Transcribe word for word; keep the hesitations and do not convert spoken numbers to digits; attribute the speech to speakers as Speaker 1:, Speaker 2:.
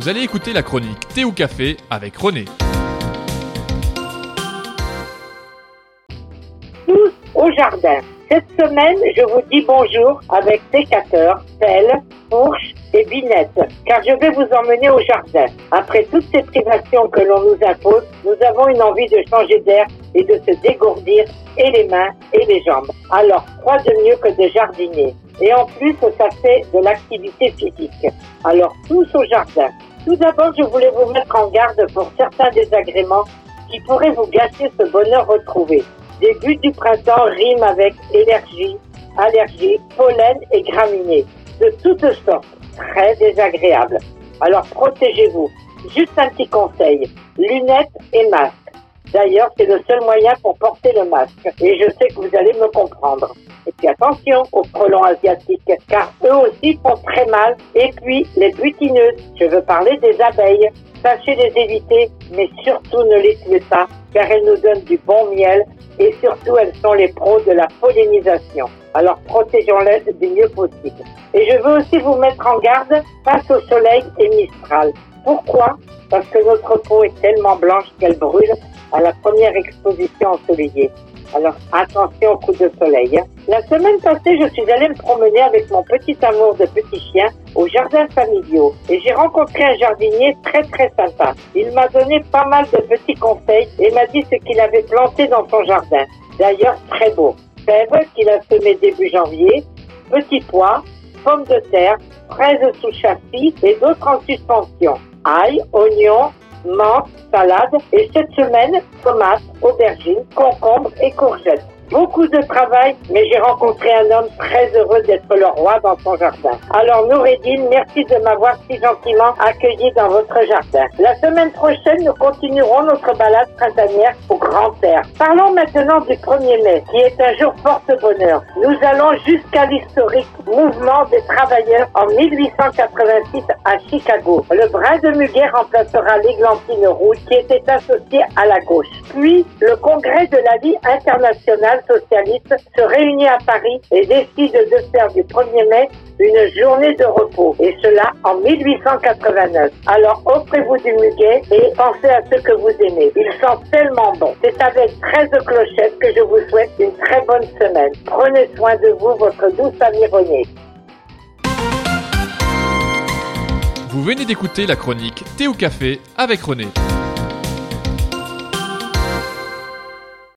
Speaker 1: Vous allez écouter la chronique Thé ou Café avec René.
Speaker 2: Tous au jardin. Cette semaine, je vous dis bonjour avec sécateur, pelle, fourche et binette, car je vais vous emmener au jardin. Après toutes ces privations que l'on nous impose, nous avons une envie de changer d'air et de se dégourdir et les mains et les jambes. Alors, quoi de mieux que de jardiner? Et en plus, ça fait de l'activité physique. Alors, tous au jardin. Tout d'abord, je voulais vous mettre en garde pour certains désagréments qui pourraient vous gâcher ce bonheur retrouvé. Début du printemps rime avec énergie, allergie, pollen et graminées, de toutes sortes, très désagréables. Alors protégez-vous. Juste un petit conseil, lunettes et masque. D'ailleurs, c'est le seul moyen pour porter le masque. Et je sais que vous allez me comprendre. Et puis attention aux frelons asiatiques, car eux aussi font très mal. Et puis les butineuses, je veux parler des abeilles. Sachez les éviter, mais surtout ne les tuez pas, car elles nous donnent du bon miel. Et surtout, elles sont les pros de la pollinisation. Alors, protégeons-les du mieux possible. Et je veux aussi vous mettre en garde face au soleil et Mistral. Pourquoi? Parce que notre peau est tellement blanche qu'elle brûle à la première exposition ensoleillée. Alors, attention aux coups de soleil. La semaine passée, je suis allée me promener avec mon petit amour de petit chien au jardin familial. Et j'ai rencontré un jardinier très très sympa. Il m'a donné pas mal de petits conseils et m'a dit ce qu'il avait planté dans son jardin. D'ailleurs, très beau. Fèves qu'il a semé début janvier, petits pois, pommes de terre, fraises sous châssis et d'autres en suspension. Ail, oignons, menthe, salade et cette semaine, tomates, aubergines, concombres et courgettes. Beaucoup de travail, mais j'ai rencontré un homme très heureux d'être le roi dans son jardin. Alors Noureddine, merci de m'avoir si gentiment accueilli dans votre jardin. La semaine prochaine, nous continuerons notre balade printanière au grand air. Parlons maintenant du premier mai, qui est un jour porte-bonheur. Nous allons jusqu'à l'historique mouvement des travailleurs en mille huit cent quatre-vingt-six à Chicago. Le brin de muguet remplacera l'églantine rouge qui était associée à la gauche. Puis, le congrès de la vie internationale socialiste se réunit à Paris et décide de faire du premier mai une journée de repos, et cela en mille huit cent quatre-vingt-neuf. Alors offrez-vous du muguet et pensez à ceux que vous aimez. Il sent tellement bon. C'est avec treize clochettes que je vous souhaite une très bonne semaine. Prenez soin de vous, votre douce amie Renée.
Speaker 1: Vous venez d'écouter la chronique Thé ou Café avec René.